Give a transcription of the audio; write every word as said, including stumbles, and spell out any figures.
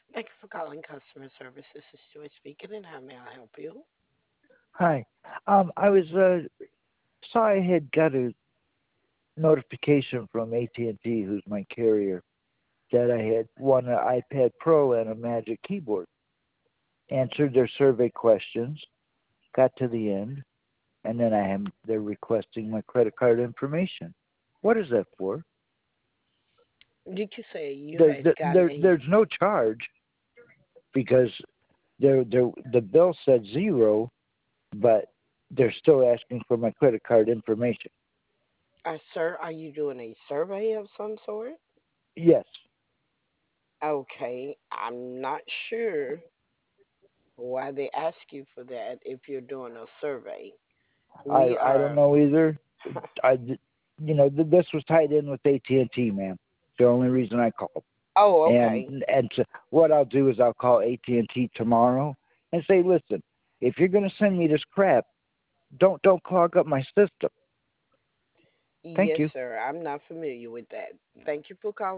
Thank you for calling customer service. This is Joy speaking, and how may I help you? Hi. Um, I was uh, saw I had got a notification from A T and T, who's my carrier, that I had won an iPad Pro and a Magic Keyboard. Answered their survey questions, got to the end, and then I am they're requesting my credit card information. What is that for? Did you say you There, had there, gotten there a? there's no charge because there, there, the bill said zero, but they're still asking for my credit card information. Uh, sir, are you doing a survey of some sort? Yes, Okay, I'm not sure why they ask you for that if you're doing a survey. I We I don't are. know either. I, you know, th- this was tied in with A T and T, man. The only reason I called. Oh, And okay. and so what I'll do is I'll call A T and T tomorrow and say, listen, if you're going to send me this crap, don't don't clog up my system. Thank Yes, you. sir. I'm not familiar with that. Thank you for calling.